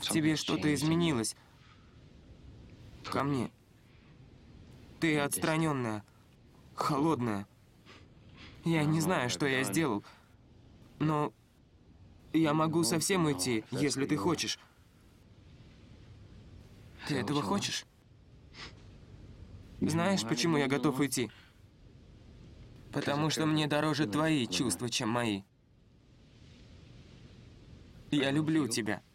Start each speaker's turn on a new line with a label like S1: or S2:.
S1: В тебе что-то изменилось. Ко мне. Ты отстраненная, холодная. Я не знаю, что я сделал, но я могу совсем уйти, если ты хочешь. Ты этого хочешь? Знаешь, почему я готов уйти? Потому что мне дороже твои чувства, чем мои. Я люблю тебя.